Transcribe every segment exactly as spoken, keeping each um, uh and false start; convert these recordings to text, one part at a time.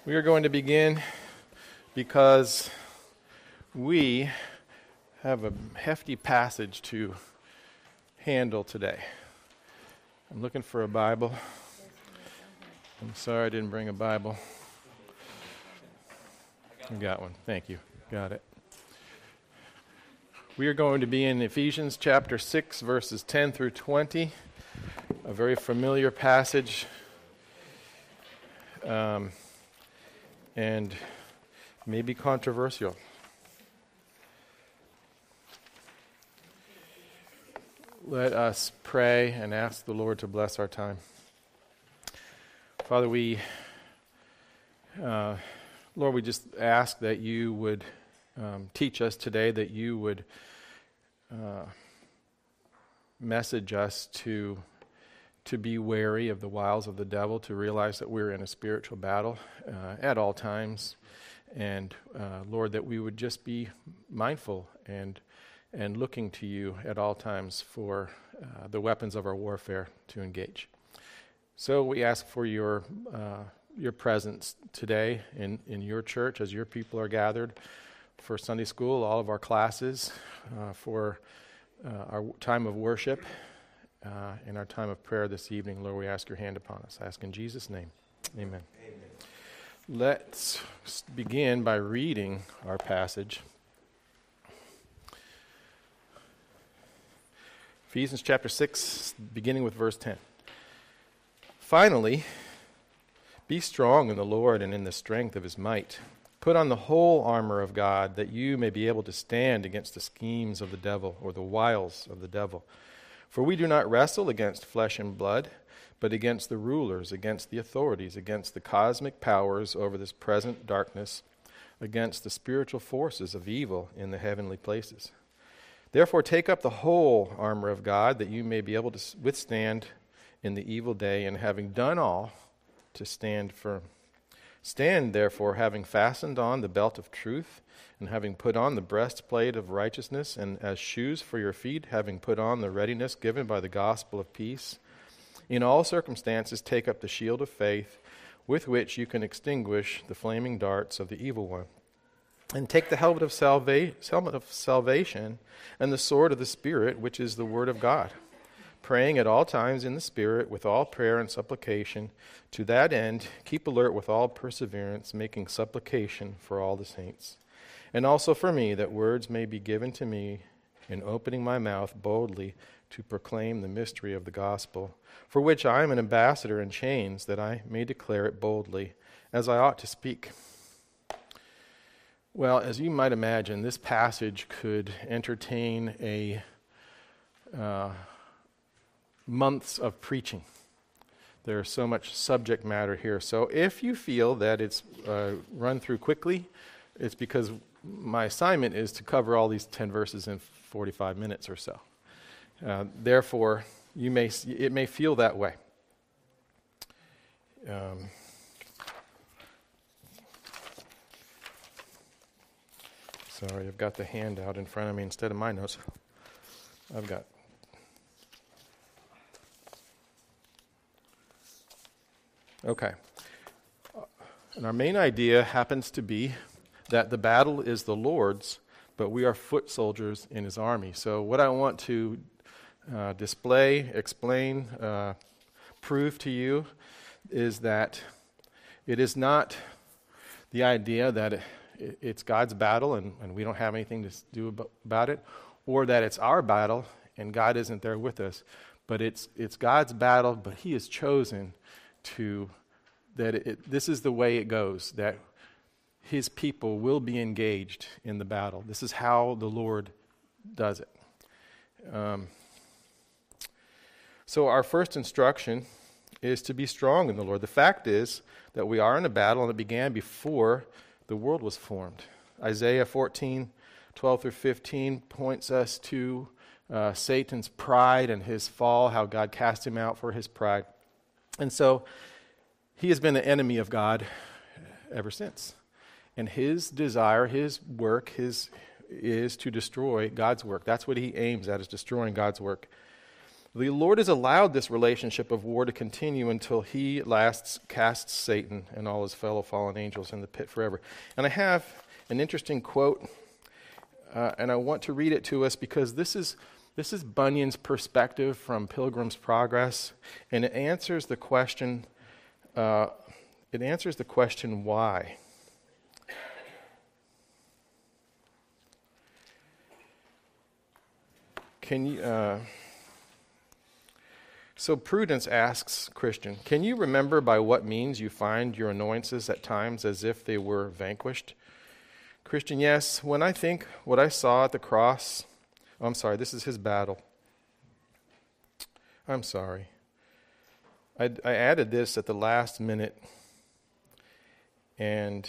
We are going to begin because we have a hefty passage to handle today. I'm looking for a Bible. I'm sorry I didn't bring a Bible. I got one. Thank you. Got it. We are going to be in Ephesians chapter six, verses ten through twenty, a very familiar passage. Um, and maybe controversial. Let us pray and ask the Lord to bless our time. Father, we, uh, Lord, we just ask that you would um, teach us today, that you would uh, message us to to be wary of the wiles of the devil, to realize that we're in a spiritual battle uh, at all times. And, uh, Lord, that we would just be mindful and and looking to you at all times for uh, the weapons of our warfare to engage. So we ask for your uh, your presence today in, in your church as your people are gathered for Sunday school, all of our classes, uh, for uh, our time of worship, Uh, in our time of prayer this evening. Lord, we ask your hand upon us. I ask in Jesus' name. Amen. Amen. Let's begin by reading our passage. Ephesians chapter six, beginning with verse ten. Finally, be strong in the Lord and in the strength of his might. Put on the whole armor of God, that you may be able to stand against the schemes of the devil, or the wiles of the devil. For we do not wrestle against flesh and blood, but against the rulers, against the authorities, against the cosmic powers over this present darkness, against the spiritual forces of evil in the heavenly places. Therefore take up the whole armor of God, that you may be able to withstand in the evil day, and having done all, to stand firm. Stand therefore, having fastened on the belt of truth, and having put on the breastplate of righteousness, and as shoes for your feet, having put on the readiness given by the gospel of peace. In all circumstances take up the shield of faith, with which you can extinguish the flaming darts of the evil one. And take the helmet of, salva- helmet of salvation, and the sword of the Spirit, which is the word of God, praying at all times in the Spirit with all prayer and supplication. To that end, keep alert with all perseverance, making supplication for all the saints. And also for me, that words may be given to me in opening my mouth boldly to proclaim the mystery of the gospel, for which I am an ambassador in chains, that I may declare it boldly, as I ought to speak. Well, as you might imagine, this passage could entertain a uh, months of preaching. There's so much subject matter here. So if you feel that it's uh, run through quickly, it's because my assignment is to cover all these ten verses in forty-five minutes or so. Uh, therefore, you may it may feel that way. Um, sorry, I've got the handout in front of me instead of my notes. I've got. Okay. And our main idea happens to be that the battle is the Lord's, but we are foot soldiers in his army. So what I want to uh, display, explain, uh, prove to you is that it is not the idea that it, it's God's battle and, and we don't have anything to do about it, or that it's our battle and God isn't there with us. But it's it's God's battle, but he has chosen to, that it, this is the way it goes, that his people will be engaged in the battle. This is how the Lord does it. Um, so our first instruction is to be strong in the Lord. The fact is that we are in a battle, and it began before the world was formed. Isaiah fourteen, twelve through fifteen points us to uh, Satan's pride and his fall, how God cast him out for his pride. And so he has been an enemy of God ever since. And his desire, his work, his is to destroy God's work. That's what he aims at, is destroying God's work. The Lord has allowed this relationship of war to continue until he at last casts Satan and all his fellow fallen angels in the pit forever. And I have an interesting quote, uh, and I want to read it to us because this is this is Bunyan's perspective from Pilgrim's Progress, and it answers the question. Uh, it answers the question why. Can you? Uh, So Prudence asks Christian, can you remember by what means you find your annoyances at times as if they were vanquished? Christian, yes, when I think what I saw at the cross, oh, I'm sorry, this is his battle. I'm sorry. I, I added this at the last minute, and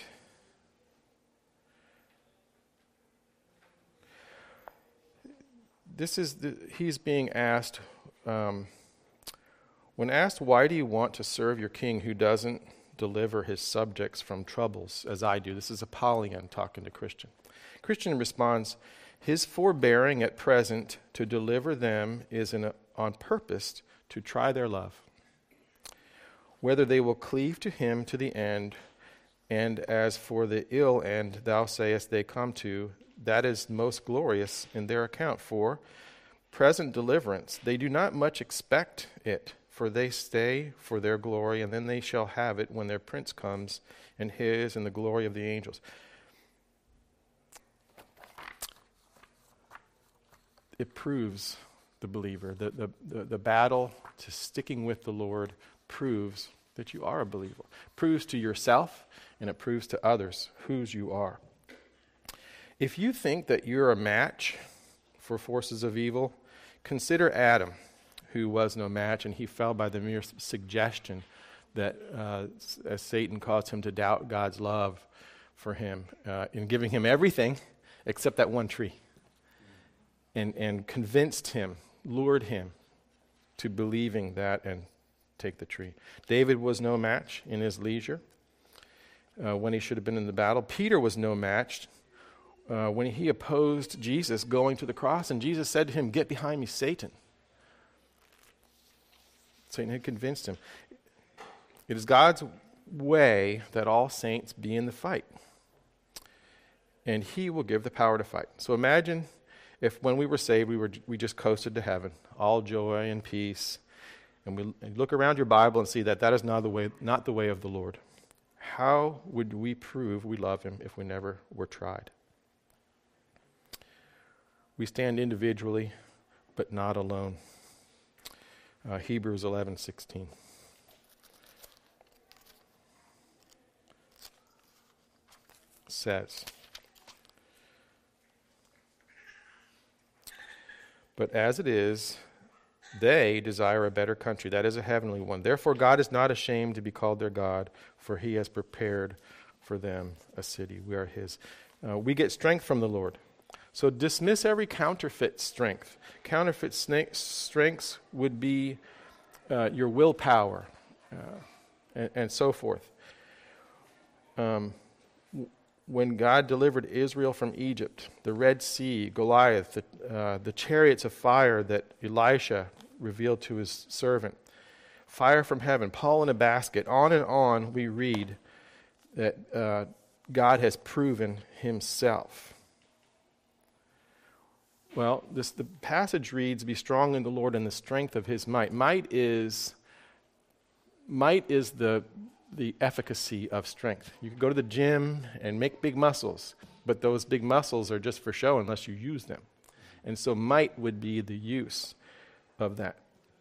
this is, the, he's being asked, um, when asked, why do you want to serve your king who doesn't deliver his subjects from troubles, as I do? This is Apollyon talking to Christian. Christian responds, his forbearing at present to deliver them is in a, on purpose to try their love, whether they will cleave to him to the end, and as for the ill end thou sayest they come to, that is most glorious in their account. For present deliverance, they do not much expect it, for they stay for their glory, and then they shall have it when their prince comes, and his and the glory of the angels. It proves the believer, the, the, the, the battle to sticking with the Lord proves that you are a believer. It proves to yourself, and it proves to others whose you are. If you think that you're a match for forces of evil, consider Adam, who was no match, and he fell by the mere suggestion that uh, as Satan caused him to doubt God's love for him uh, in giving him everything except that one tree, and, and convinced him, lured him to believing that and take the tree. David was no match in his leisure uh, when he should have been in the battle. Peter was no match uh, when he opposed Jesus going to the cross, and Jesus said to him, "Get behind me, Satan." Satan had convinced him. It is God's way that all saints be in the fight, and he will give the power to fight. So imagine if when we were saved, we were we just coasted to heaven, all joy and peace, and we and look around your Bible and see that that is not the way, not the way of the Lord. How would we prove we love him if we never were tried? We stand individually, but not alone. Uh, Hebrews eleven sixteen. Says, but as it is, they desire a better country, that is a heavenly one. Therefore God is not ashamed to be called their God, for he has prepared for them a city. We are his. Uh, we get strength from the Lord. So dismiss every counterfeit strength. Counterfeit sna- strengths would be uh, your willpower uh, and, and so forth. Um, w- when God delivered Israel from Egypt, the Red Sea, Goliath, the, uh, the chariots of fire that Elisha revealed to his servant, fire from heaven, Paul in a basket, on and on we read that uh, God has proven himself. Well, this the passage reads, "Be strong in the Lord and the strength of his might." Might is might is the the efficacy of strength. You can go to the gym and make big muscles, but those big muscles are just for show unless you use them. And so might would be the use of that.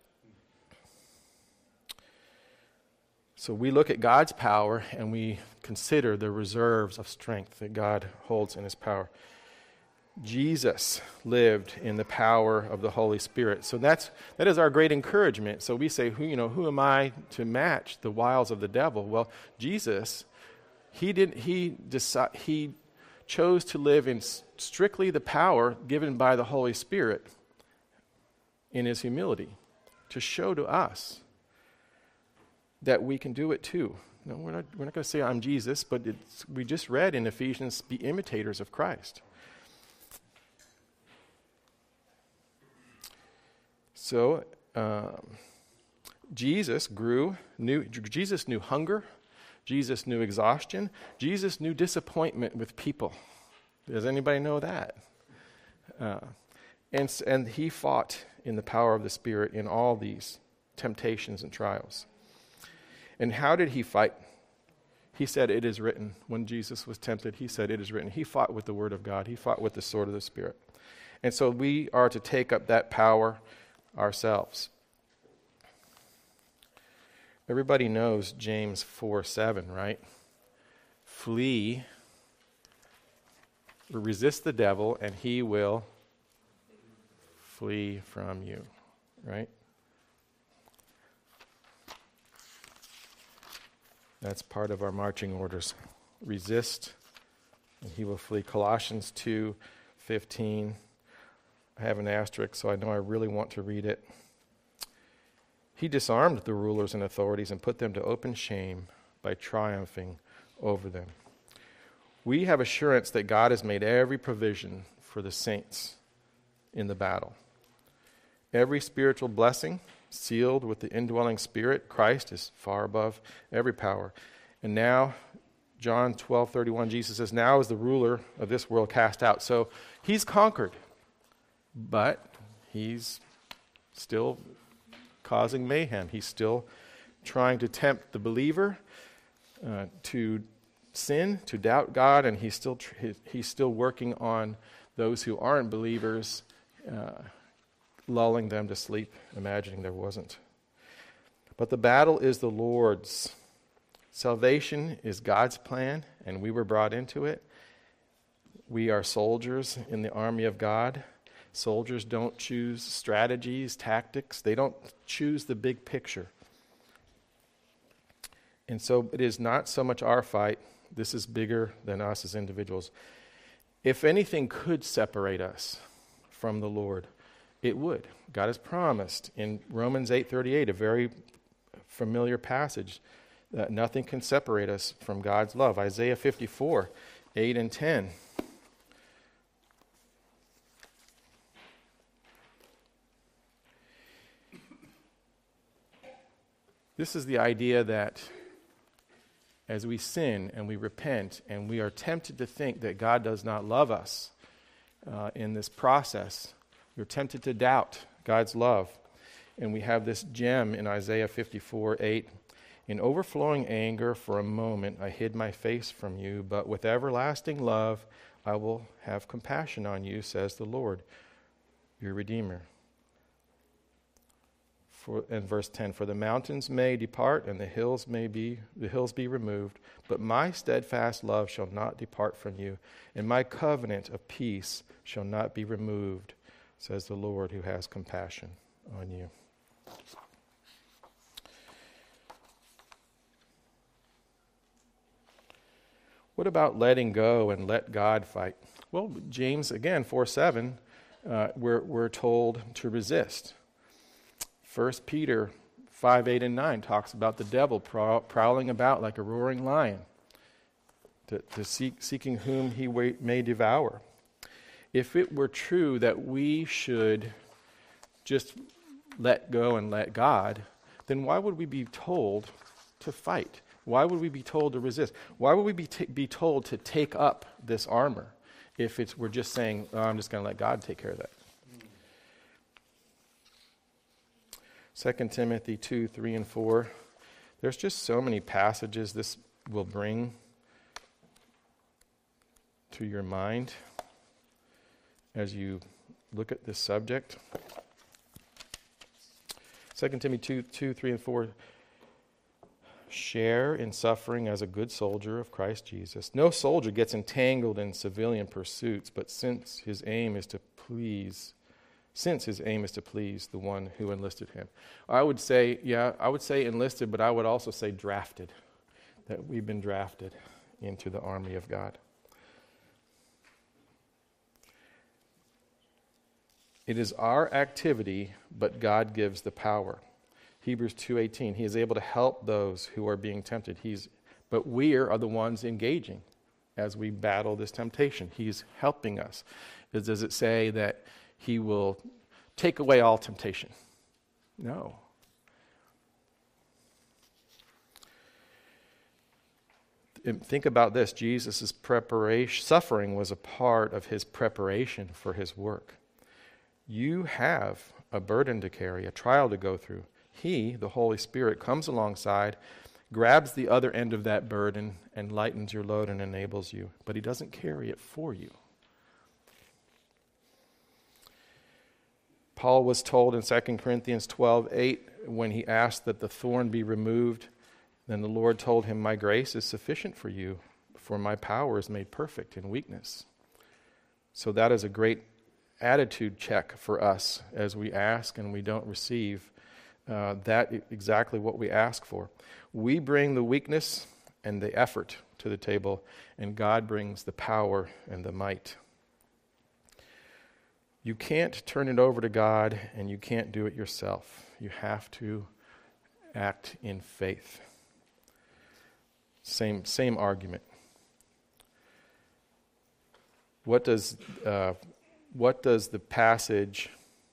So we look at God's power and we consider the reserves of strength that God holds in his power. Jesus lived in the power of the Holy Spirit. So that's that is our great encouragement. So we say, who you know, who am I to match the wiles of the devil? Well, Jesus, he did he decide he chose to live in strictly the power given by the Holy Spirit in his humility, to show to us that we can do it too. No, we're not we're not going to say I'm Jesus, but it's, we just read in Ephesians, be imitators of Christ. So, um, Jesus grew, knew, Jesus knew hunger, Jesus knew exhaustion, Jesus knew disappointment with people. Does anybody know that? Uh, and, and he fought in the power of the Spirit in all these temptations and trials. And how did he fight? He said, "It is written." When Jesus was tempted, he said, "It is written." He fought with the Word of God. He fought with the sword of the Spirit. And so we are to take up that power ourselves. Everybody knows James four seven, right? Flee, resist the devil, and he will flee from you, right? That's part of our marching orders. Resist, and he will flee. Colossians two fifteen. I have an asterisk, so I know I really want to read it. He disarmed the rulers and authorities and put them to open shame by triumphing over them. We have assurance that God has made every provision for the saints in the battle. Every spiritual blessing sealed with the indwelling Spirit, Christ, is far above every power. And now, John twelve thirty-one, Jesus says, "Now is the ruler of this world cast out." So he's conquered, but he's still causing mayhem. He's still trying to tempt the believer uh, to sin, to doubt God, and he's still tr- he's still working on those who aren't believers, uh, lulling them to sleep, imagining there wasn't. But the battle is the Lord's. Salvation is God's plan, and we were brought into it. We are soldiers in the army of God. Soldiers don't choose strategies, tactics. They don't choose the big picture. And so it is not so much our fight. This is bigger than us as individuals. If anything could separate us from the Lord, it would. God has promised in Romans eight thirty-eight, a very familiar passage, that nothing can separate us from God's love. Isaiah fifty-four, eight and ten. This is the idea that as we sin and we repent and we are tempted to think that God does not love us uh, in this process, we're tempted to doubt God's love. And we have this gem in Isaiah fifty-four, eight. "In overflowing anger for a moment I hid my face from you, but with everlasting love I will have compassion on you, says the Lord, your Redeemer." For, and verse ten, "For the mountains may depart and the hills may be the hills be removed, but my steadfast love shall not depart from you, and my covenant of peace shall not be removed, says the Lord who has compassion on you." What about letting go and let God fight? Well, James, again, four seven, uh, we're, we're told to resist. First Peter five, eight, and nine talks about the devil prow- prowling about like a roaring lion, to, to seek, seeking whom he wa- may devour. If it were true that we should just let go and let God, then why would we be told to fight? Why would we be told to resist? Why would we be, t- be told to take up this armor if it's we're just saying, oh, I'm just going to let God take care of that? Second Timothy two, three, and four. There's just so many passages this will bring to your mind as you look at this subject. Second Timothy two, two, three, and four. "Share in suffering as a good soldier of Christ Jesus. No soldier gets entangled in civilian pursuits, but since his aim is to please Since his aim is to please the one who enlisted him." I would say, yeah, I would say enlisted, but I would also say drafted, that we've been drafted into the army of God. It is our activity, but God gives the power. Hebrews two eighteen, "He is able to help those who are being tempted." He's, but we are the ones engaging as we battle this temptation. He's helping us. Does it say that He will take away all temptation? No. Think about this. Jesus' preparation, suffering was a part of his preparation for his work. You have a burden to carry, a trial to go through. He, the Holy Spirit, comes alongside, grabs the other end of that burden, and lightens your load and enables you. But he doesn't carry it for you. Paul was told in Second Corinthians twelve eight, when he asked that the thorn be removed, then the Lord told him, my grace is sufficient for you, for my power is made perfect in weakness. So that is a great attitude check for us as we ask and we don't receive uh, that exactly what we ask for. We bring the weakness and the effort to the table, and God brings the power and the might. You can't turn it over to God, and you can't do it yourself. You have to act in faith. Same same argument. What does uh, what does the passage,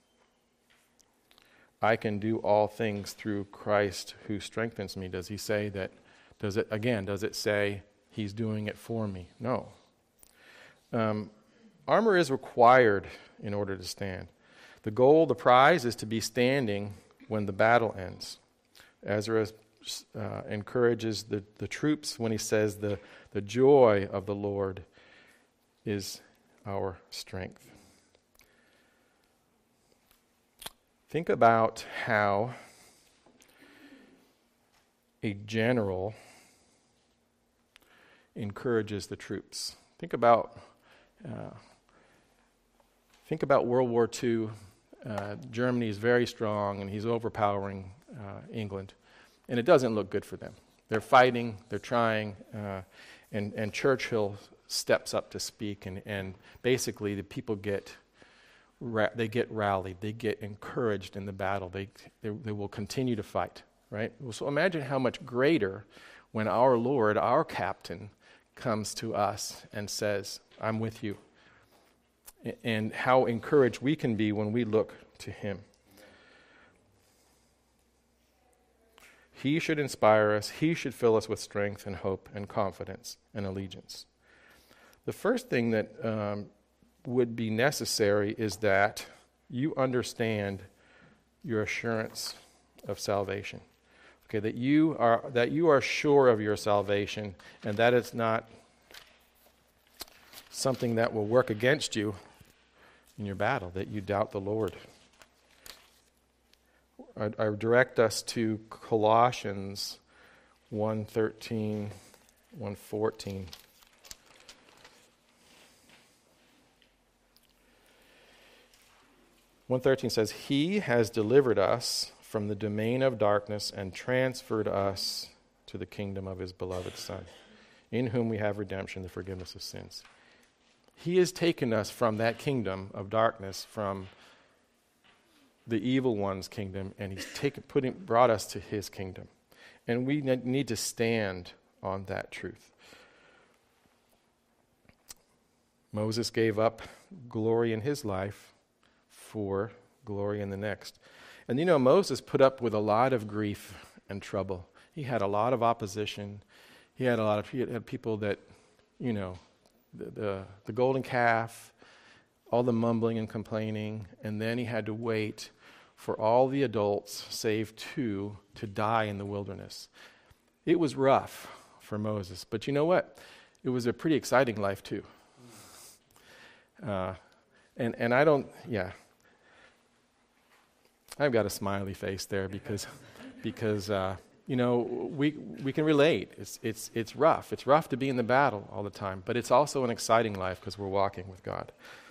I can do all things through Christ who strengthens me, does he say that, does it, again, does it say he's doing it for me? No. Um, armor is required in order to stand. The goal, the prize, is to be standing when the battle ends. Ezra uh, encourages the, the troops when he says the, the joy of the Lord is our strength. Think about how a general encourages the troops. Think about uh, think about World War Two. Uh, Germany is very strong, and he's overpowering uh, England, and it doesn't look good for them. They're fighting, they're trying, uh, and and Churchill steps up to speak, and, and basically the people get ra- they get rallied, they get encouraged in the battle. They, they they will continue to fight, right? So imagine how much greater when our Lord, our captain, comes to us and says, "I'm with you," and how encouraged we can be when we look to him. He should inspire us. He should fill us with strength and hope and confidence and allegiance. The first thing that um, would be necessary is that you understand your assurance of salvation. Okay, that you are that you are sure of your salvation, and that it's not something that will work against you in your battle, that you doubt the Lord. I, I direct us to Colossians one thirteen, one fourteen. one thirteen says, "He has delivered us from the domain of darkness and transferred us to the kingdom of his beloved Son, in whom we have redemption, the forgiveness of sins." He has taken us from that kingdom of darkness, from the evil one's kingdom, and he's taken, putting, brought us to his kingdom. And we need to stand on that truth. Moses gave up glory in his life for glory in the next. And you know, Moses put up with a lot of grief and trouble. He had a lot of opposition. He had a lot of he had people that, you know, the, the the golden calf, all the mumbling and complaining, and then he had to wait for all the adults, save two, to die in the wilderness. It was rough for Moses, but you know what? It was a pretty exciting life too. Uh, and and I don't, yeah. I've got a smiley face there because, because uh, you know, we we can relate. It's it's it's rough. It's rough to be in the battle all the time, but it's also an exciting life because we're walking with God.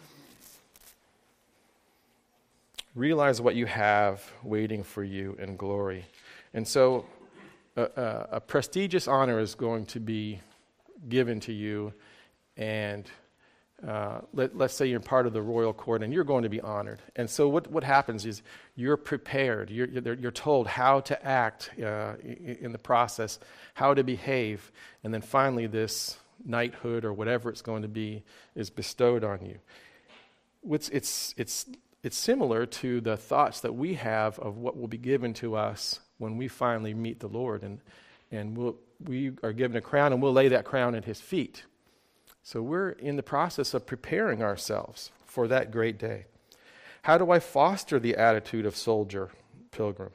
Realize what you have waiting for you in glory, and so a, a, a prestigious honor is going to be given to you, and. Uh, let, let's say you're part of the royal court and you're going to be honored. And so what, what happens is you're prepared. You're, you're, you're told how to act uh, in, in the process, how to behave. And then finally this knighthood or whatever it's going to be is bestowed on you. It's, it's, it's it's similar to the thoughts that we have of what will be given to us when we finally meet the Lord. And, and we'll, we are given a crown, and we'll lay that crown at his feet. So we're in the process of preparing ourselves for that great day. How do I foster the attitude of soldier, pilgrim?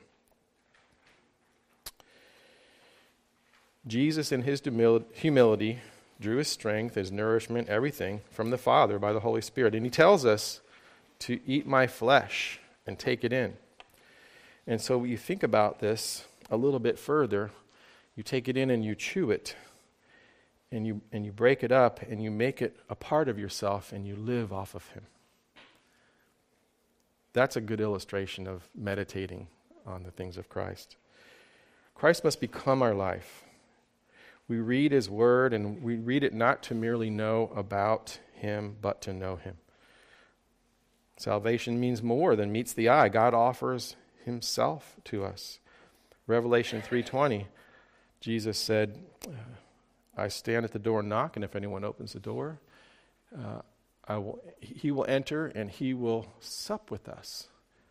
Jesus, in his humility, drew his strength, his nourishment, everything from the Father by the Holy Spirit. And he tells us to eat my flesh and take it in. And so when you think about this a little bit further, you take it in and you chew it, and you and you break it up, and you make it a part of yourself, and you live off of him. That's a good illustration of meditating on the things of Christ. Christ must become our life. We read his word, and we read it not to merely know about him, but to know him. Salvation means more than meets the eye. God offers himself to us. Revelation three twenty, Jesus said, I stand at the door and knock, and if anyone opens the door, uh, I will, he will enter and he will sup with us.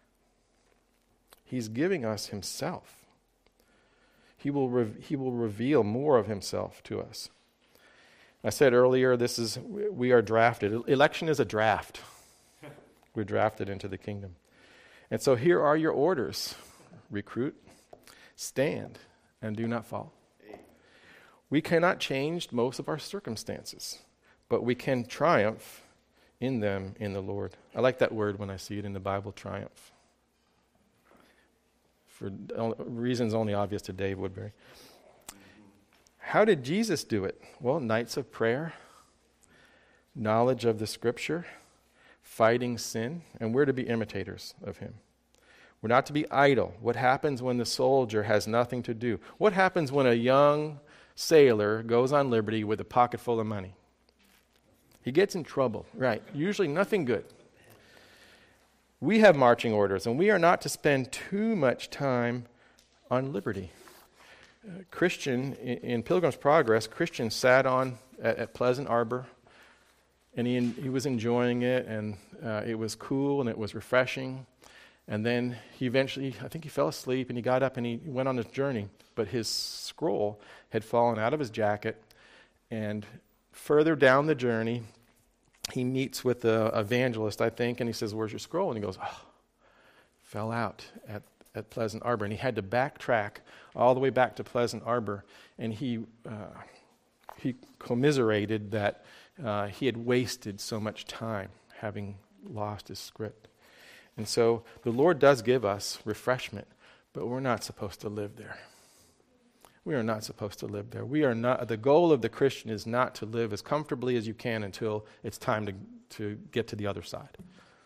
He's giving us himself. He will re- he will reveal more of himself to us. I said earlier, this is we are drafted. Election is a draft. We're drafted into the kingdom. And so here are your orders. Recruit, stand, and do not fall. We cannot change most of our circumstances, but we can triumph in them in the Lord. I like that word when I see it in the Bible, triumph. For reasons only obvious to Dave Woodbury. How did Jesus do it? Well, nights of prayer, knowledge of the Scripture, fighting sin, and we're to be imitators of him. We're not to be idle. What happens when the soldier has nothing to do? What happens when a young sailor goes on liberty with a pocket full of money? He gets in trouble, right? Usually nothing good. We have marching orders, and we are not to spend too much time on liberty. Uh, Christian, in, in Pilgrim's Progress, Christian sat on at, at Pleasant Arbor, and he he was enjoying it, and uh, it was cool, and it was refreshing. And then he eventually, I think he fell asleep, and he got up, and he went on his journey. But his scroll had fallen out of his jacket, and further down the journey, he meets with the evangelist, I think, and he says, where's your scroll? And he goes, oh, fell out at, at Pleasant Arbor. And he had to backtrack all the way back to Pleasant Arbor, and he uh, he commiserated that uh, he had wasted so much time having lost his script. And so the Lord does give us refreshment, but we're not supposed to live there. We are not supposed to live there. We are not. The goal of the Christian is not to live as comfortably as you can until it's time to, to get to the other side.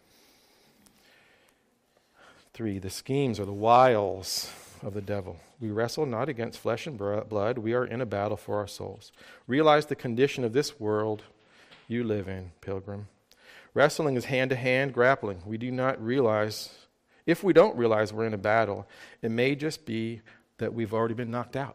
Three, the schemes or the wiles of the devil. We wrestle not against flesh and blood. We are in a battle for our souls. Realize the condition of this world you live in, pilgrim. Wrestling is hand-to-hand grappling. We do not realize, if we don't realize we're in a battle, it may just be that we've already been knocked out.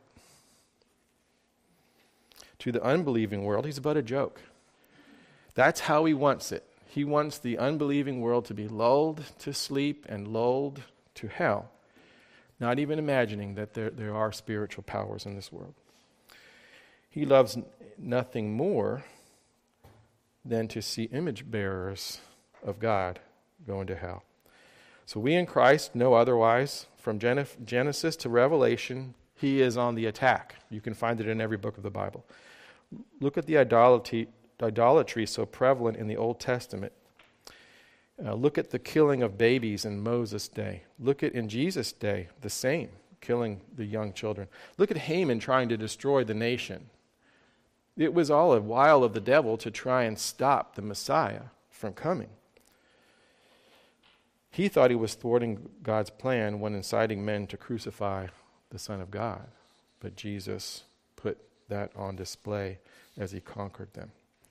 To the unbelieving world, he's but a joke. That's how he wants it. He wants the unbelieving world to be lulled to sleep and lulled to hell, not even imagining that there, there are spiritual powers in this world. He loves n- nothing more than to see image bearers of God go into hell. So we in Christ know otherwise. From Genesis to Revelation, he is on the attack. You can find it in every book of the Bible. Look at the idolatry, idolatry so prevalent in the Old Testament. Uh, look at the killing of babies in Moses' day. Look at in Jesus' day, the same, killing the young children. Look at Haman trying to destroy the nation. It was all a wile of the devil to try and stop the Messiah from coming. He thought he was thwarting God's plan when inciting men to crucify the Son of God. But Jesus put that on display as he conquered them.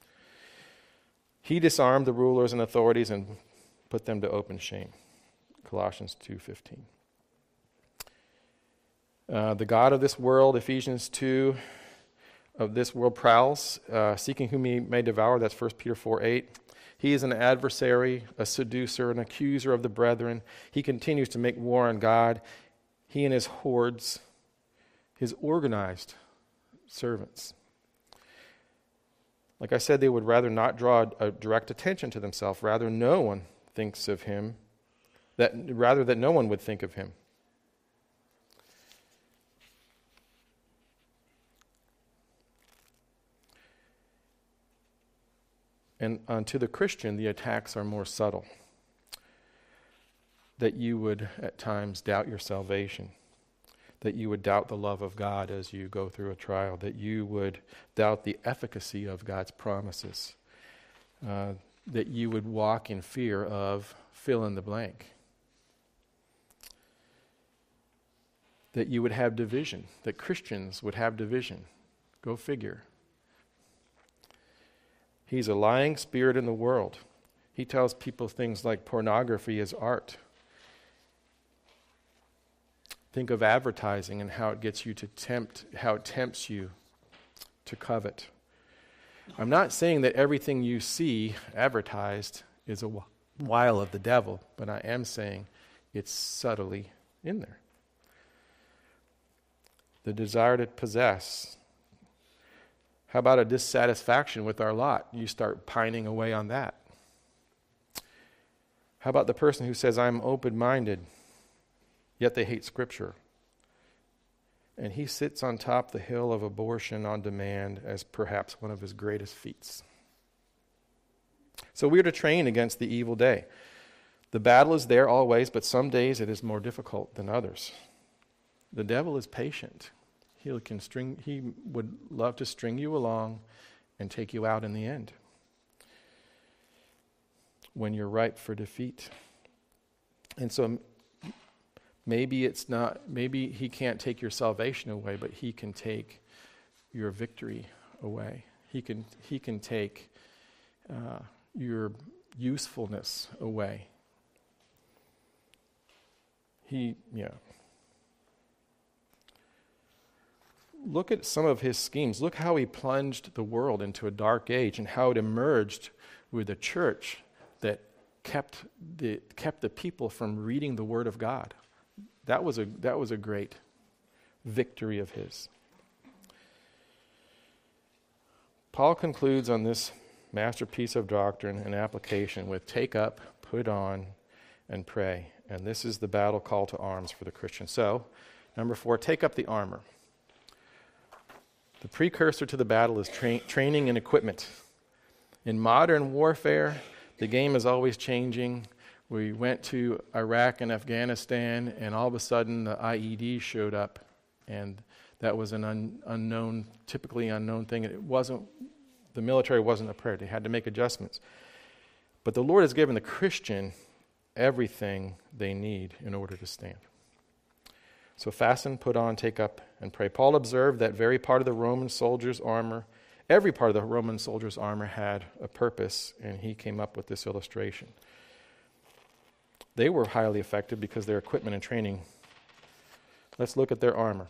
He disarmed the rulers and authorities and put them to open shame. Colossians two fifteen. Uh, the God of this world, Ephesians two, of this world prowls, uh, seeking whom he may devour. That's First Peter four eight. He is an adversary, a seducer, an accuser of the brethren. He continues to make war on God. He and his hordes, his organized servants. Like I said, they would rather not draw a, a direct attention to themselves. Rather, no one thinks of him. That rather that no one would think of him. And unto the Christian, the attacks are more subtle. That you would at times doubt your salvation. That you would doubt the love of God as you go through a trial. That you would doubt the efficacy of God's promises. Uh, that you would walk in fear of fill in the blank. That you would have division. That Christians would have division. Go figure. He's a lying spirit in the world. He tells people things like pornography is art. Think of advertising and how it gets you to tempt, how it tempts you to covet. I'm not saying that everything you see advertised is a wile of the devil, but I am saying it's subtly in there. The desire to possess. How about a dissatisfaction with our lot? You start pining away on that. How about the person who says, I'm open-minded, yet they hate Scripture? And he sits on top the hill of abortion on demand as perhaps one of his greatest feats. So we are to train against the evil day. The battle is there always, but some days it is more difficult than others. The devil is patient. He can string. He would love to string you along and take you out in the end when you're ripe for defeat. And so maybe it's not, maybe he can't take your salvation away, but he can take your victory away. He can, he can take uh, your usefulness away. He, yeah. Look at some of his schemes. Look how he plunged the world into a dark age and how it emerged with a church that kept the kept the people from reading the Word of God. That was a that was a great victory of his. Paul concludes on this masterpiece of doctrine and application with take up, put on, and pray. And this is the battle call to arms for the Christian. So, number four, take up the armor. The precursor to the battle is tra- training and equipment. In modern warfare, the game is always changing. We went to Iraq and Afghanistan, and all of a sudden the I E D showed up, and that was an un- unknown, typically unknown thing. It wasn't, the military wasn't prepared. They had to make adjustments. But the Lord has given the Christian everything they need in order to stand. So fasten, put on, take up, and pray. Paul observed that very part of the Roman soldier's armor, every part of the Roman soldier's armor had a purpose, and he came up with this illustration. They were highly effective because their equipment and training. Let's look at their armor.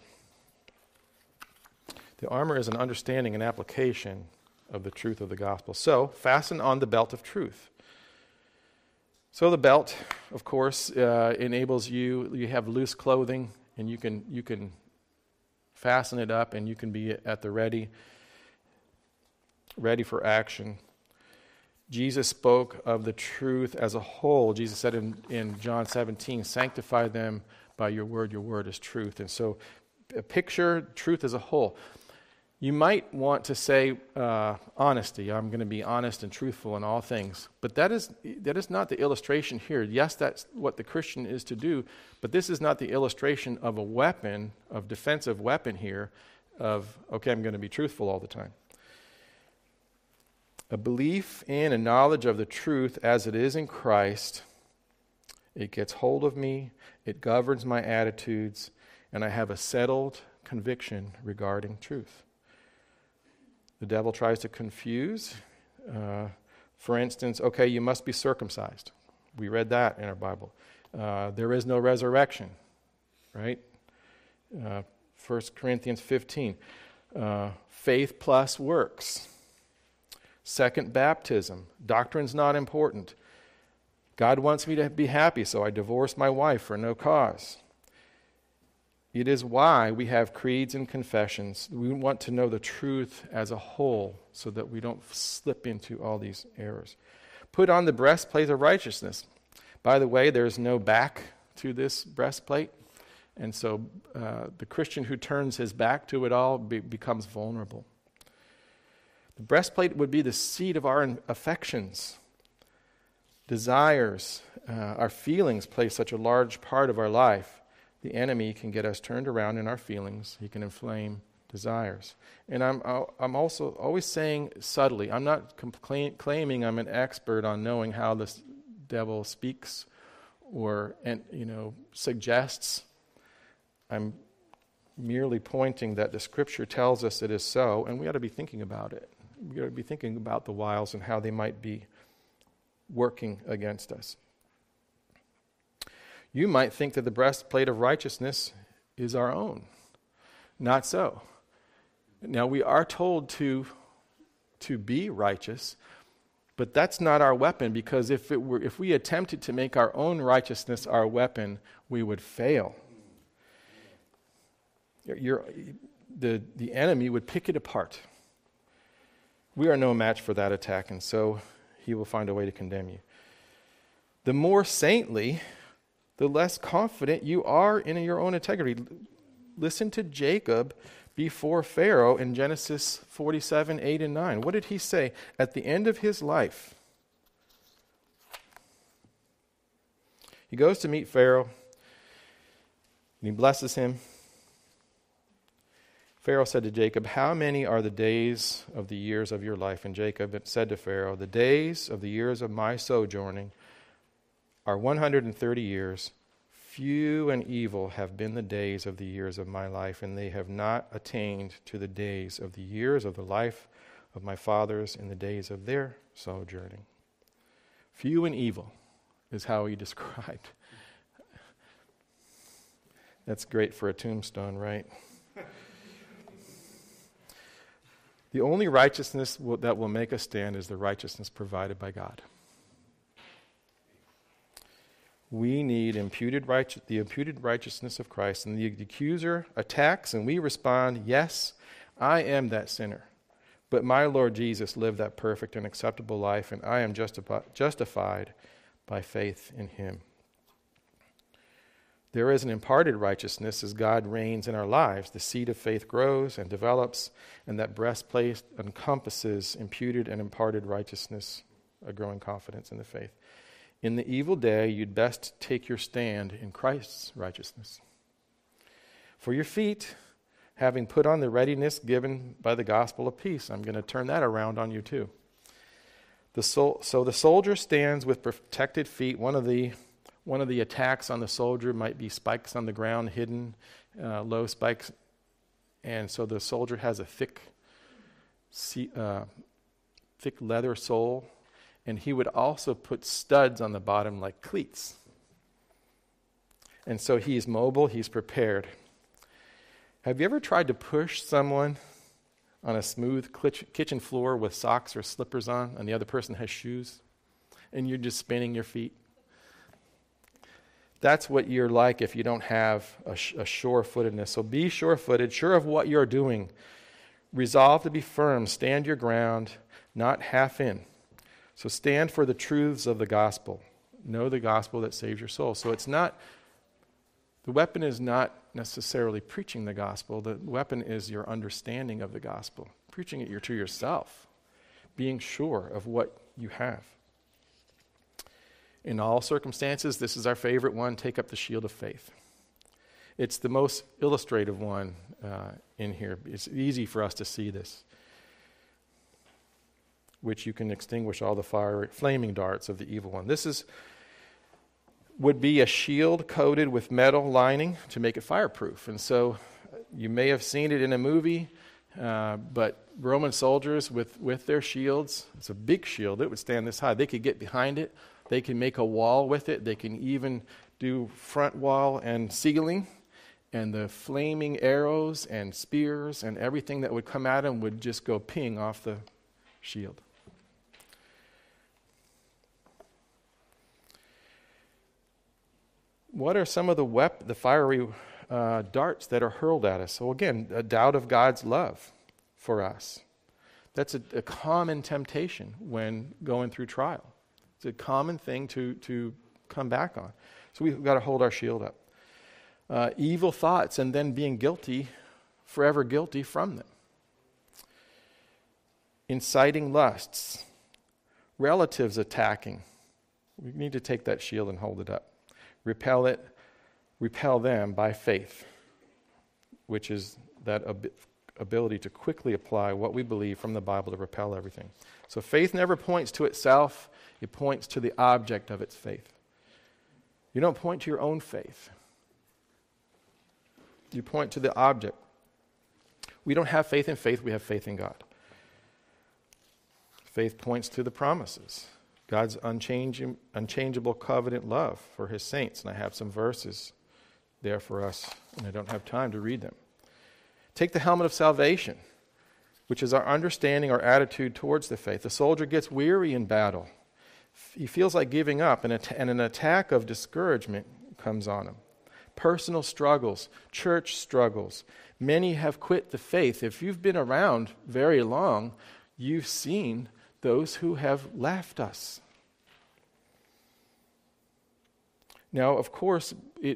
The armor is an understanding and application of the truth of the gospel. So, fasten on the belt of truth. So the belt, of course, uh, enables you, you have loose clothing, and you can you can fasten it up, and you can be at the ready, ready for action. Jesus spoke of the truth as a whole. Jesus said in, in John seventeen, sanctify them by your word. Your word is truth. And so a picture truth as a whole. You might want to say uh, honesty. I'm going to be honest and truthful in all things. But that is that is not the illustration here. Yes, that's what the Christian is to do, but this is not the illustration of a weapon, of defensive weapon here, of, okay, I'm going to be truthful all the time. A belief in and knowledge of the truth as it is in Christ, it gets hold of me, it governs my attitudes, and I have a settled conviction regarding truth. The devil tries to confuse. Uh, for instance, okay, you must be circumcised. We read that in our Bible. Uh, there is no resurrection, right? Uh, First Corinthians fifteen. uh, faith plus works. Second baptism. Doctrine's not important. God wants me to be happy, so I divorced my wife for no cause. It is why we have creeds and confessions. We want to know the truth as a whole so that we don't slip into all these errors. Put on the breastplate of righteousness. By the way, there's no back to this breastplate. And so uh, the Christian who turns his back to it all be, becomes vulnerable. The breastplate would be the seat of our affections, desires, uh, our feelings play such a large part of our life. The enemy can get us turned around in our feelings. He can inflame desires. And I'm I'm also always saying subtly, I'm not compla- claiming I'm an expert on knowing how the devil speaks or and you know suggests. I'm merely pointing that the Scripture tells us it is so, and we ought to be thinking about it. We ought to be thinking about the wiles and how they might be working against us. You might think that the breastplate of righteousness is our own. Not so. Now, we are told to, to be righteous, but that's not our weapon, because if it were, if we attempted to make our own righteousness our weapon, we would fail. You're, you're, the, the enemy would pick it apart. We are no match for that attack, and so he will find a way to condemn you. The more saintly, the less confident you are in your own integrity. Listen to Jacob before Pharaoh in Genesis forty-seven, eight, and nine. What did he say at the end of his life? He goes to meet Pharaoh, and he blesses him. Pharaoh said to Jacob, "How many are the days of the years of your life?" And Jacob said to Pharaoh, "The days of the years of my sojourning are one hundred thirty years. Few and evil have been the days of the years of my life, and they have not attained to the days of the years of the life of my fathers in the days of their sojourning." Few and evil is how he described. That's great for a tombstone, right? The only righteousness will, that will make us stand is the righteousness provided by God. We need imputed right, the imputed righteousness of Christ, and the accuser attacks, and we respond, "Yes, I am that sinner, but my Lord Jesus lived that perfect and acceptable life, and I am justifi- justified by faith in him." There is an imparted righteousness as God reigns in our lives. The seed of faith grows and develops, and that breastplate encompasses imputed and imparted righteousness, a growing confidence in the faith. In the evil day, you'd best take your stand in Christ's righteousness. For your feet, having put on the readiness given by the gospel of peace. I'm going to turn that around on you too. The sol- so the soldier stands with protected feet. One of the One of the attacks on the soldier might be spikes on the ground, hidden, uh, low spikes. And so the soldier has a thick, uh, thick leather sole. And he would also put studs on the bottom like cleats. And so he's mobile, he's prepared. Have you ever tried to push someone on a smooth kitchen floor with socks or slippers on, and the other person has shoes, and you're just spinning your feet? That's what you're like if you don't have a, sh- a sure-footedness. So be sure-footed, sure of what you're doing. Resolve to be firm. Stand your ground, not half in. So stand for the truths of the gospel. Know the gospel that saves your soul. So it's not, the weapon is not necessarily preaching the gospel. The weapon is your understanding of the gospel. Preaching it to yourself. Being sure of what you have. In all circumstances, this is our favorite one, take up the shield of faith. It's the most illustrative one uh, in here. It's easy for us to see this, which you can extinguish all the fire, flaming darts of the evil one. This is would be a shield coated with metal lining to make it fireproof. And so you may have seen it in a movie, uh, but Roman soldiers with, with their shields, it's a big shield, it would stand this high. They could get behind it. They can make a wall with it. They can even do front wall and ceiling. and the flaming arrows and spears and everything that would come at him would just go ping off the shield. What are some of the wep- the fiery uh, darts that are hurled at us? So again, a doubt of God's love for us. That's a, a common temptation when going through trial. It's a common thing to, to come back on. So we've got to hold our shield up. Uh, evil thoughts and then being guilty, forever guilty from them. Inciting lusts. Relatives attacking. We need to take that shield and hold it up. Repel it, repel them by faith, which is that ab- ability to quickly apply what we believe from the Bible to repel everything. So faith never points to itself, it points to the object of its faith. You don't point to your own faith. You point to the object. We don't have faith in faith, we have faith in God. Faith points to the promises. God's unchanging, unchangeable covenant love for his saints. And I have some verses there for us, and I don't have time to read them. Take the helmet of salvation, which is our understanding, our attitude towards the faith. The soldier gets weary in battle. He feels like giving up, and, and an attack of discouragement comes on him. Personal struggles, church struggles. Many have quit the faith. If you've been around very long, you've seen those who have left us. Now, of course, it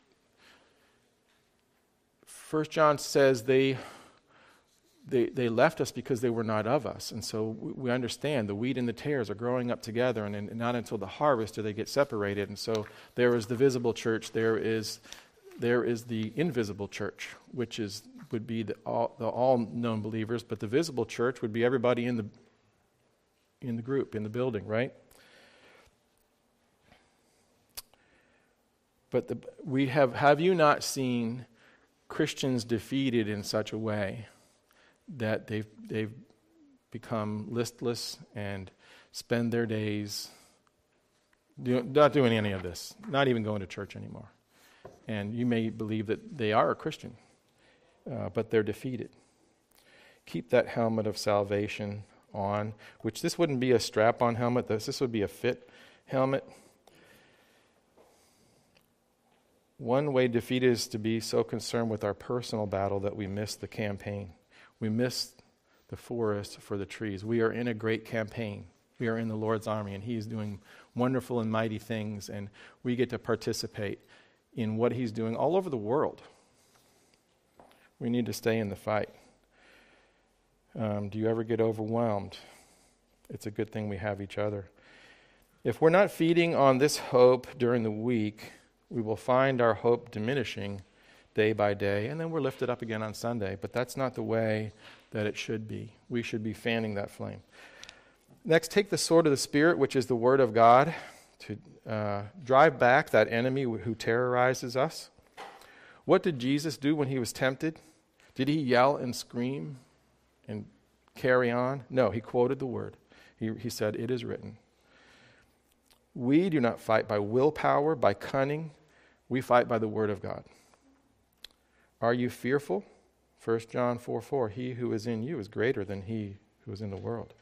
First John says they, they they left us because they were not of us. And so we, we understand the wheat and the tares are growing up together, and, and not until the harvest do they get separated. And so there is the visible church, there is there is the invisible church, which is would be the all the all known believers, but the visible church would be everybody in the in the group, in the building, right? But the, we have, have you not seen Christians defeated in such a way that they've, they've become listless and spend their days do, not doing any of this, not even going to church anymore? And you may believe that they are a Christian, uh, but they're defeated. Keep that helmet of salvation on, which this wouldn't be a strap-on helmet, this, this would be a fit helmet. One way defeat is to be so concerned with our personal battle that we miss the campaign. We miss the forest for the trees. We are in a great campaign. We are in the Lord's army, and He's doing wonderful and mighty things, and we get to participate in what He's doing all over the world. We need to stay in the fight. Um, do you ever get overwhelmed? It's a good thing we have each other. If we're not feeding on this hope during the week, we will find our hope diminishing day by day, and then we're lifted up again on Sunday. But that's not the way that it should be. We should be fanning that flame. Next, take the sword of the Spirit, which is the Word of God, to uh, drive back that enemy who terrorizes us. What did Jesus do when He was tempted? Did He yell and scream and carry on? No, He quoted the Word. He, he said, "It is written." We do not fight by willpower, by cunning. We fight by the Word of God. Are you fearful? First John four four, he who is in you is greater than he who is in the world.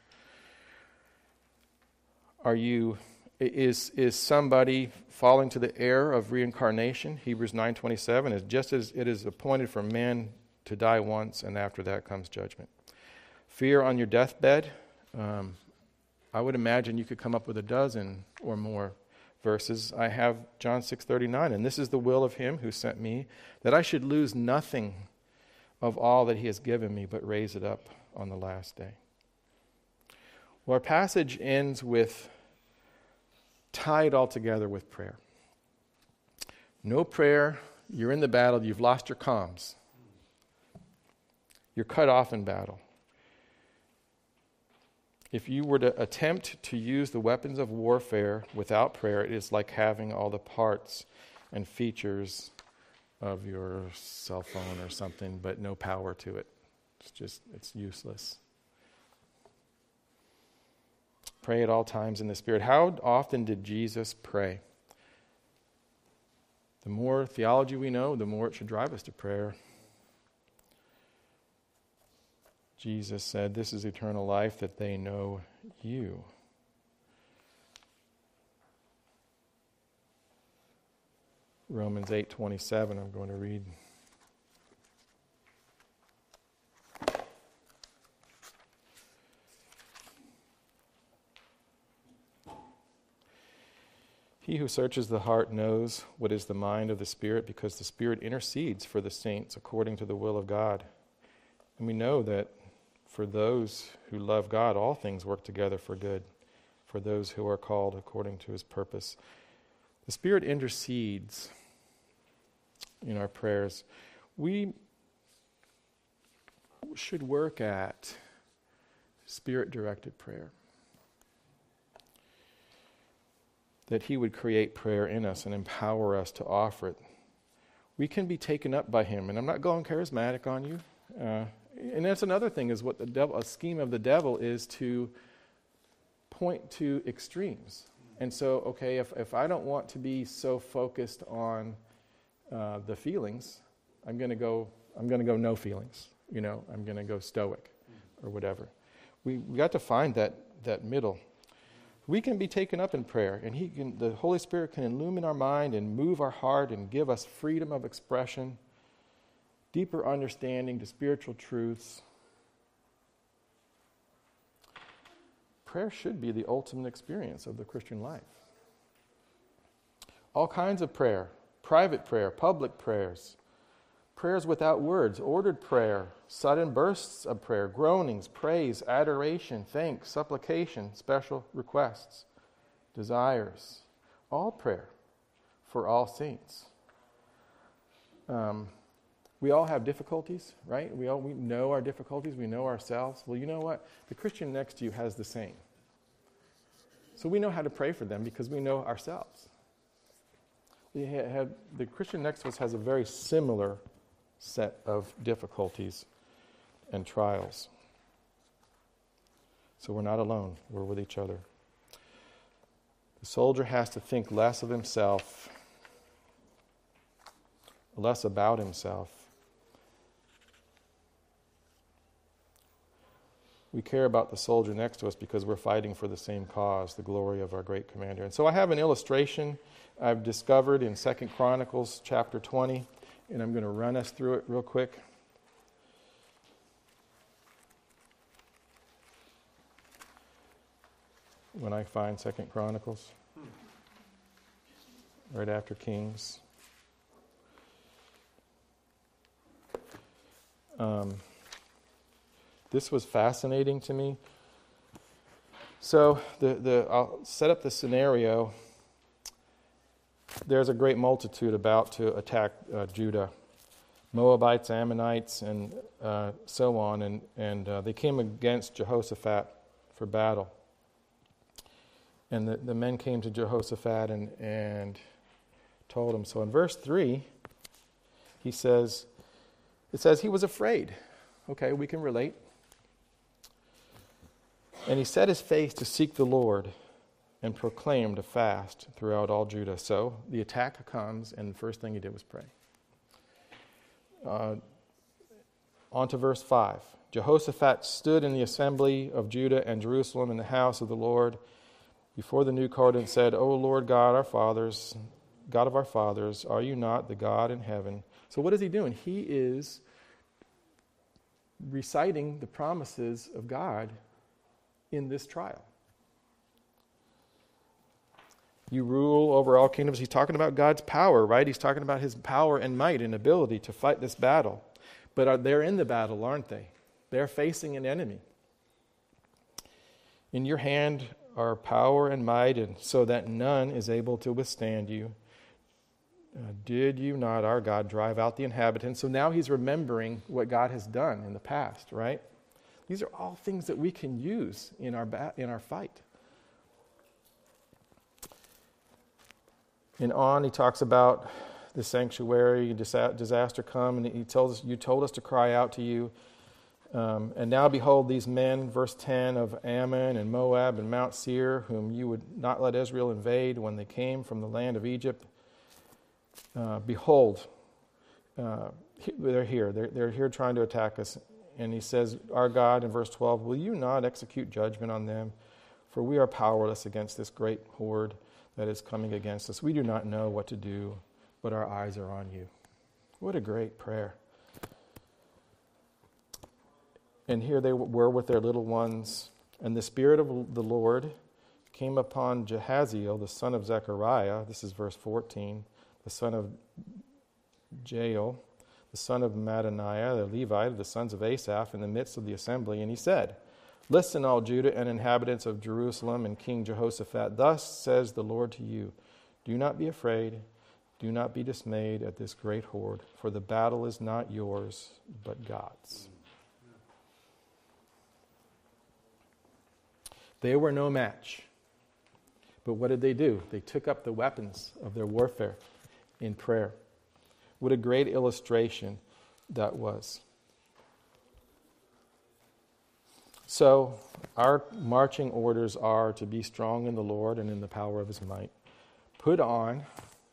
Are you, is, is somebody falling to the error of reincarnation? Hebrews nine twenty-seven is just as it is appointed for man to die once, and after that comes judgment. Fear on your deathbed. Um, I would imagine you could come up with a dozen or more verses. I have John six thirty-nine, and this is the will of Him who sent me, that I should lose nothing of all that He has given me, but raise it up on the last day. Well, our passage ends with, tied all together with prayer. No prayer, you're in the battle, you've lost your comms. You're cut off in battle. If you were to attempt to use the weapons of warfare without prayer, it is like having all the parts and features of your cell phone or something, but no power to it. It's just, it's useless. Pray at all times in the Spirit. How often did Jesus pray? The more theology we know, the more it should drive us to prayer. Jesus said, "This is eternal life, that they know you." Romans eight twenty-seven, I'm going to read. He who searches the heart knows what is the mind of the Spirit, because the Spirit intercedes for the saints according to the will of God. And we know that for those who love God, all things work together for good, for those who are called according to his purpose. The Spirit intercedes in our prayers. We should work at Spirit-directed prayer. That he would create prayer in us and empower us to offer it. We can be taken up by him. And I'm not going charismatic on you. Uh, and that's another thing, is what the devil, a scheme of the devil is to point to extremes. And so, okay, if, if I don't want to be so focused on uh, the feelings, I'm going to go, I'm going to go no feelings. You know, I'm going to go stoic or whatever. We we got to find that that middle. We can be taken up in prayer, and he can, the Holy Spirit can illumine our mind and move our heart and give us freedom of expression, deeper understanding to spiritual truths. Prayer should be the ultimate experience of the Christian life. All kinds of prayer, private prayer, public prayers, prayers without words, ordered prayer, sudden bursts of prayer, groanings, praise, adoration, thanks, supplication, special requests, desires, all prayer for all saints. Um, we all have difficulties, right? We all we know our difficulties, we know ourselves. Well, you know what? The Christian next to you has the same. So we know how to pray for them because we know ourselves. We have, the Christian next to us has a very similar set of difficulties and trials. So we're not alone. We're with each other. The soldier has to think less of himself, less about himself. We care about the soldier next to us because we're fighting for the same cause, the glory of our great commander. And so I have an illustration I've discovered in Second Chronicles chapter twenty. And I'm going to run us through it real quick. When I find Second Chronicles, right after Kings. Um, this was fascinating to me. So the the I'll set up the scenario. There's a great multitude about to attack uh, Judah, Moabites, Ammonites, and uh, so on, and and uh, they came against Jehoshaphat for battle. And the, the men came to Jehoshaphat and and told him. So in verse three, he says, it says he was afraid. Okay, we can relate. And he set his face to seek the Lord, and proclaimed a fast throughout all Judah. So the attack comes, and the first thing he did was pray. Uh, on to verse five. Jehoshaphat stood in the assembly of Judah and Jerusalem in the house of the Lord before the new court and said, O Lord God, our fathers, God of our fathers, are you not the God in heaven? So what is he doing? He is reciting the promises of God in this trial. You rule over all kingdoms. He's talking about God's power, right? He's talking about his power and might and ability to fight this battle. But are, they're in the battle, aren't they? They're facing an enemy. In your hand are power and might, and so that none is able to withstand you. Uh, did you not, our God, drive out the inhabitants? So now he's remembering what God has done in the past, right? These are all things that we can use in our ba- in our fight. And on, he talks about the sanctuary, disaster come, and he tells us, you told us to cry out to you. Um, and now behold, these men, verse ten, of Ammon and Moab and Mount Seir, whom you would not let Israel invade when they came from the land of Egypt. uh, behold, uh, they're here. They're, they're here trying to attack us. And he says, our God, in verse twelve, will you not execute judgment on them? For we are powerless against this great horde that is coming against us. We do not know what to do, but our eyes are on you. What a great prayer. And here they were with their little ones. And the Spirit of the Lord came upon Jehaziel, the son of Zechariah. This is verse fourteen. The son of Jael, the son of Mattaniah, the Levite, the sons of Asaph, in the midst of the assembly. And he said, listen, all Judah and inhabitants of Jerusalem and King Jehoshaphat. Thus says the Lord to you, do not be afraid, do not be dismayed at this great horde, for the battle is not yours, but God's. They were no match. But what did they do? They took up the weapons of their warfare in prayer. What a great illustration that was. So, our marching orders are to be strong in the Lord and in the power of his might. Put on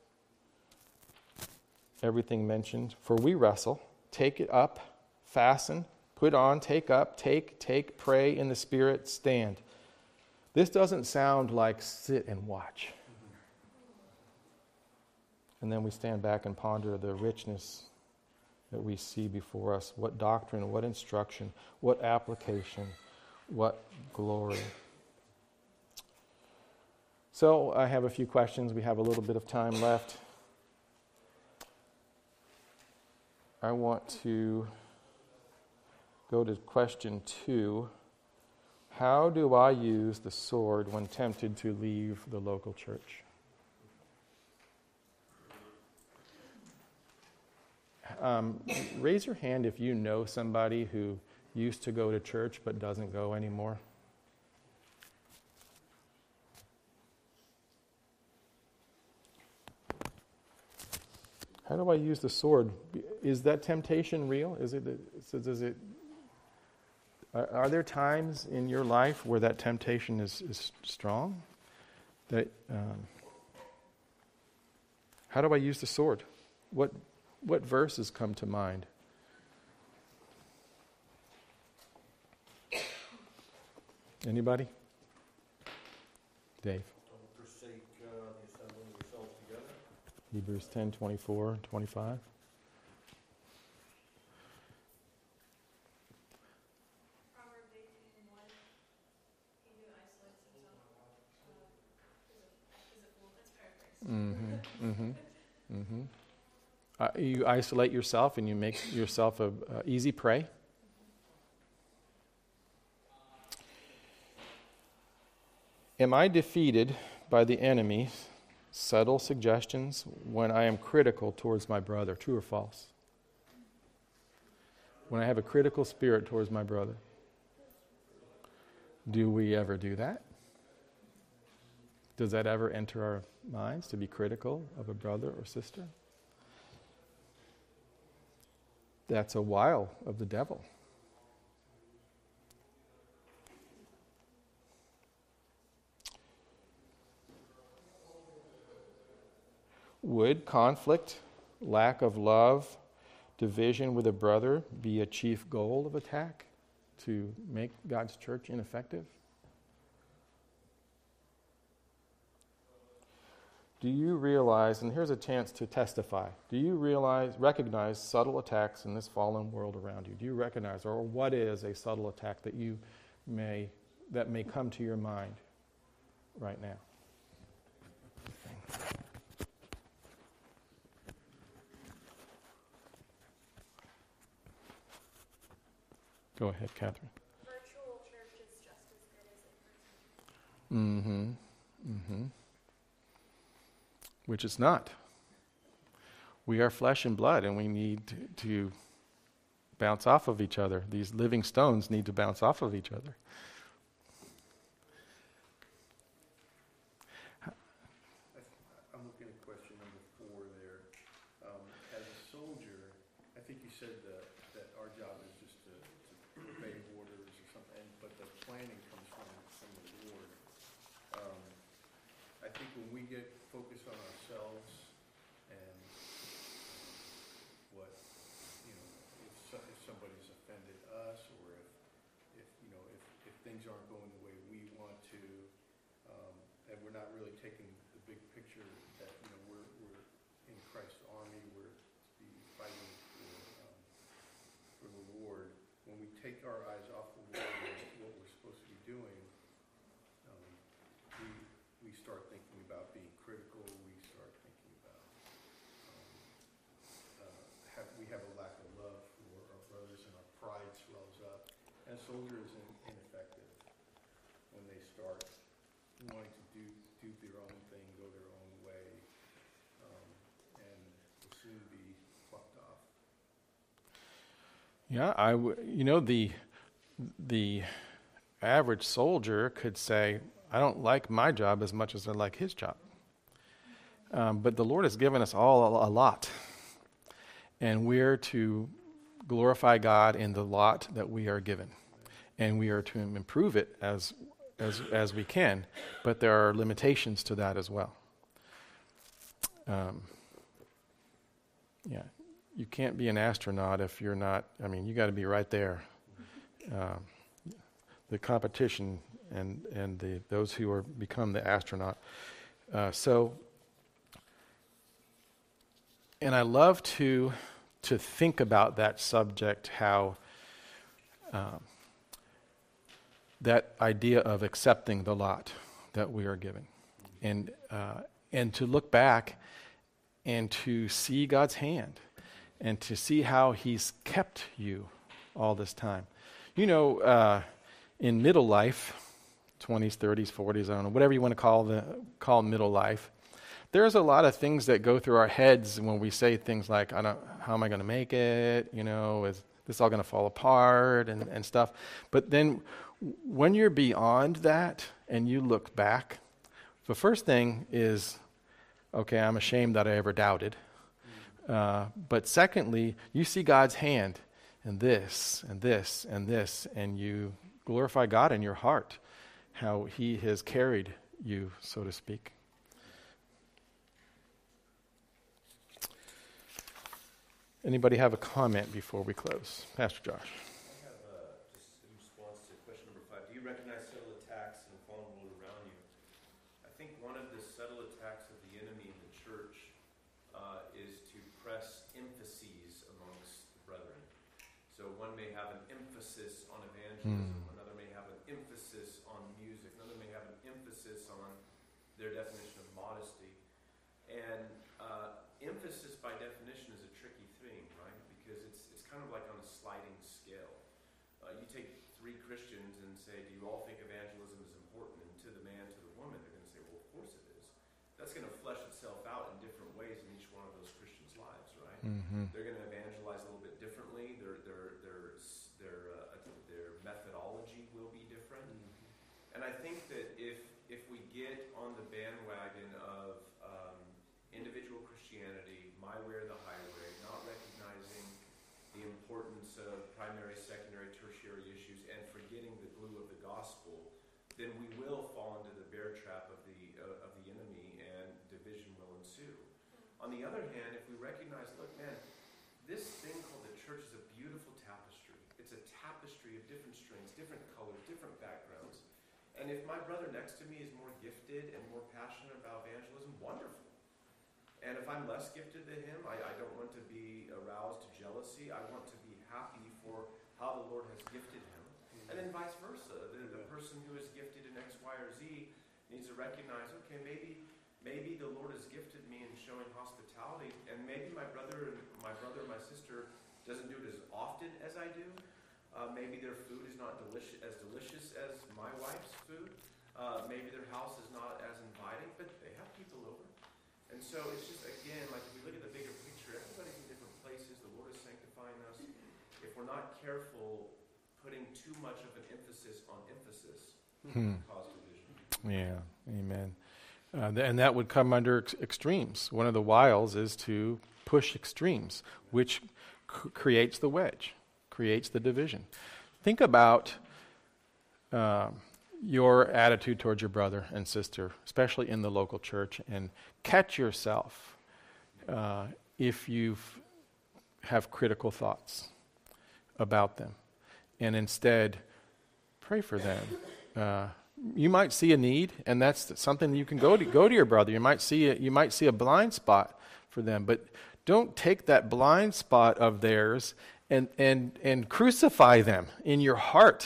everything mentioned, for we wrestle. Take it up, fasten, put on, take up, take, take, pray in the Spirit, stand. This doesn't sound like sit and watch. And then we stand back and ponder the richness that we see before us. What doctrine, what instruction, what application, what glory. So I have a few questions. We have a little bit of time left. I want to go to question two. How do I use the sword when tempted to leave the local church? Um, raise your hand if you know somebody who used to go to church but doesn't go anymore. How do I use the sword? Is that temptation real? Is it? Does it? Are, are there times in your life where that temptation is, is strong? That um, how do I use the sword? What what verses come to mind? Anybody? Dave. Don't forsake uh, the assembling of yourselves together. Hebrews ten, twenty-four, twenty-five. Proverbs eighteen, one. He who isolates himself uh, is, a, is a fool. That's paraphrased. Mm-hmm. Mm-hmm. Mm-hmm. Uh, you isolate yourself and you make yourself a, a easy prey. Am I defeated by the enemy's subtle suggestions when I am critical towards my brother? True or false? When I have a critical spirit towards my brother. Do we ever do that? Does that ever enter our minds to be critical of a brother or sister? That's a wile of the devil. Would conflict, lack of love, division with a brother be a chief goal of attack to make God's church ineffective? Do you realize, and here's a chance to testify, do you realize, recognize subtle attacks in this fallen world around you? Do you recognize, or what is a subtle attack that you may, that may come to your mind right now? Go ahead, Catherine. Virtual church is just as good as in person. Mm-hmm. Mm-hmm. Which it's not. We are flesh and blood, and we need to, to bounce off of each other. These living stones need to bounce off of each other. I'm looking at question number four there. Um, as a soldier, I think you said that, that our job is just to, to obey orders or something, but the planning comes from, from the Lord. Um, I think when we get focused on ourselves and things aren't going the way we want to, um, and we're not really taking the big picture that, you know, we're, we're in Christ's army, we're to be fighting for, um, for the Lord. When we take our eyes off the Lord and what we're supposed to be doing, um, we, we start thinking about being critical, we start thinking about, um, uh, have, we have a lack of love for our brothers and our pride swells up. And a soldier is in, ineffective when they start wanting to do, do their own thing, go their own way, um, and will soon be plucked off. Yeah, I w- you know, the the average soldier could say, I don't like my job as much as I like his job. Um, but the Lord has given us all a, a lot. And we're to glorify God in the lot that we are given. And we are to improve it as as as we can. But there are limitations to that as well. Um, yeah. You can't be an astronaut if you're not, I mean, you got to be right there. Um, the competition and, and the those who are become the astronaut. Uh, so, and I love to to think about that subject, how um, that idea of accepting the lot that we are given, and uh, and to look back and to see God's hand, and to see how He's kept you all this time. You know, uh, in middle life, twenties, thirties, forties, I don't know, whatever you want to call the call middle life, there's a lot of things that go through our heads when we say things like, I don't, how am I going to make it? You know, is this all going to fall apart and, and stuff? But then when you're beyond that and you look back, the first thing is, okay, I'm ashamed that I ever doubted. Uh, but secondly, you see God's hand in this and this and this, and you glorify God in your heart, how He has carried you, so to speak. Anybody have a comment before we close? Pastor Josh. I have uh, just in response to question number five. Do you recognize subtle attacks in the fallen world around you? I think one of the subtle attacks of the enemy in the church uh, is to press emphases amongst the brethren. So one may have an emphasis on evangelism, Mm. another may have an emphasis on music, another may have an emphasis on their definition of modesty. And uh, emphasis by definition is a tricky thing, right? Because it's it's kind of like on a sliding scale. Uh, you take three Christians and say, do you all think evangelism is important? And to the man, to the woman, they're going to say, well, of course it is. That's going to flesh itself out in different ways in each one of those Christians' lives, right? Mm-hmm. They're going to evangelize a little bit differently. Their their their their uh, their methodology will be different. Mm-hmm. And I think that if if we get on the bandwagon of um, individual Christianity, my way or the highway, not recognizing the importance of primary, secondary, tertiary issues, and forgetting the glue of the gospel, then we will fall into the bear trap of the uh, of the enemy, and division will ensue. On the other hand, if we recognize, look, man, this thing called the church is a beautiful tapestry. It's a tapestry of different strings, different colors, different backgrounds. And if my brother next to me is more gifted and more passionate about evangelism, wonderful. And if I'm less gifted than him, I, I don't want to be aroused to jealousy. I want to be happy for how the Lord has gifted him. And then vice versa. The, the person who is gifted in X, Y, or Z needs to recognize, okay, maybe maybe the Lord has gifted me in showing hospitality, and maybe my brother, my brother, my sister doesn't do it as often as I do. Uh, maybe their food is not delicious, as delicious as my wife's food. Uh, maybe their house is not as inviting, but they have people over. And so it's just, again, like if we look at the bigger picture, everybody's in different places. The Lord is sanctifying us. If we're not careful, putting too much of an emphasis on emphasis Hmm. cause division. Yeah, amen. Uh, th- and that would come under ex- extremes. One of the wiles is to push extremes, which c- creates the wedge, creates the division. Think about um, your attitude towards your brother and sister, especially in the local church, and catch yourself uh, if you have critical thoughts about them, and instead pray for them. Uh, you might see a need, and that's something you can go to go to your brother. You might see a, you might see a blind spot for them, but don't take that blind spot of theirs and and and crucify them in your heart.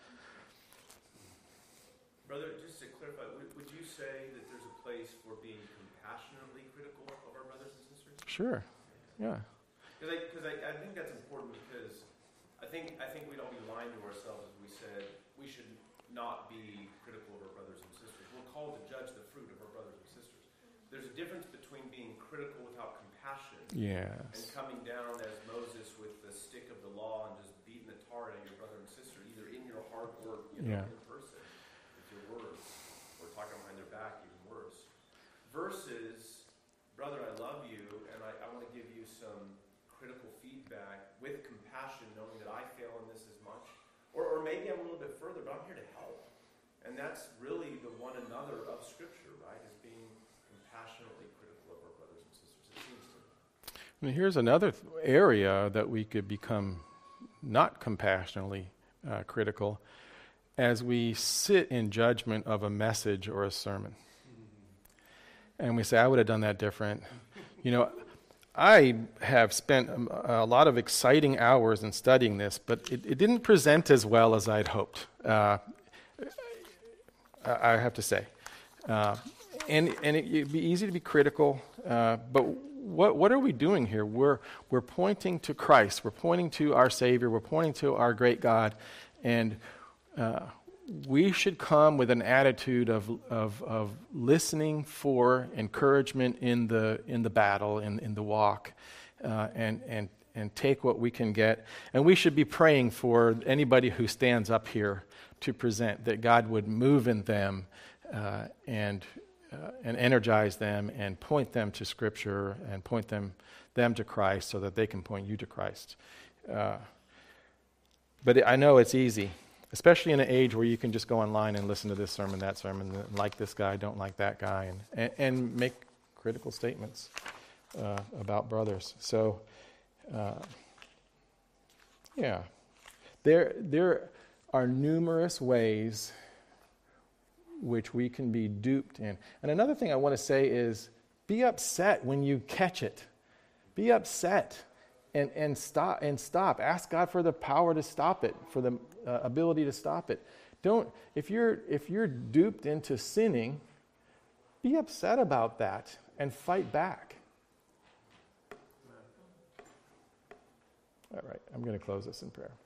Brother, just to clarify, would, would you say that there's a place for being compassionately critical of our brothers and sisters? Sure, yeah. Because I, cause I, I think that's important, because I think I think we'd all be lying to ourselves if we said we should not be critical of our brothers and sisters. We're called to judge the fruit of our brothers and sisters. There's a difference between being critical without compassion Yes. and coming down as Moses with the stick of the law and just beating the tar out of your brother and sister, either in your heart or you know, Yeah. in person with your words, or talking behind their back, even worse. Versus, brother, I love you, and I, I want to give you some critical feedback with compassion, knowing that I fail in this as much. Or, or maybe I'm a little bit further, but I'm here to help. And that's really the one another of Scripture, right? Is being compassionately critical of our brothers and sisters, it seems to me. And here's another th- area that we could become not compassionately uh, critical as we sit in judgment of a message or a sermon. And we say, I would have done that different. You know, I have spent um, a lot of exciting hours in studying this, but it, it didn't present as well as I'd hoped, uh, I, I have to say. Uh, and and it, it'd be easy to be critical, uh, but what what are we doing here? We're we're pointing to Christ. We're pointing to our Savior. We're pointing to our great God, and uh, we should come with an attitude of of of listening for encouragement in the in the battle, in in the walk, uh, and and and take what we can get. And we should be praying for anybody who stands up here to present, that God would move in them uh, and uh, and energize them and point them to Scripture and point them them to Christ, so that they can point you to Christ. Uh, but I know it's easy, especially in an age where you can just go online and listen to this sermon, that sermon, and like this guy, don't like that guy, and, and, and make critical statements uh, about brothers. So, uh, yeah, there there are numerous ways which we can be duped in. And another thing I want to say is, be upset when you catch it. Be upset. And, and stop and stop. Ask God for the power to stop it, for the uh, ability to stop it. Don't if you're if you're duped into sinning, be upset about that and fight back. All right, I'm going to close this in prayer.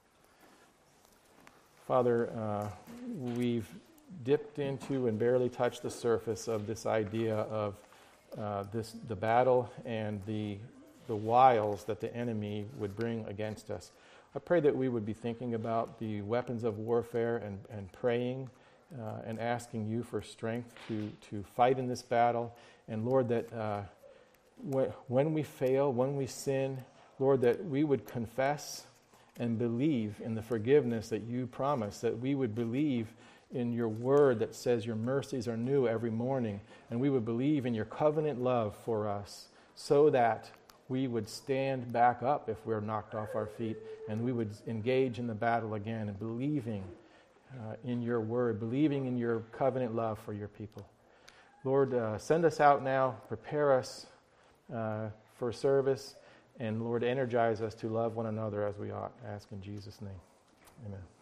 Father, uh, we've dipped into and barely touched the surface of this idea of uh, this the battle and the the wiles that the enemy would bring against us. I pray that we would be thinking about the weapons of warfare and, and praying uh, and asking you for strength to, to fight in this battle. And Lord, that uh, when, when we fail, when we sin, Lord, that we would confess and believe in the forgiveness that you promise, that we would believe in your word that says your mercies are new every morning, and we would believe in your covenant love for us, so that we would stand back up if we're knocked off our feet, and we would engage in the battle again, and believing uh, in your word, believing in your covenant love for your people. Lord, uh, send us out now, prepare us uh, for service, and Lord, energize us to love one another as we ought. I ask in Jesus' name. Amen.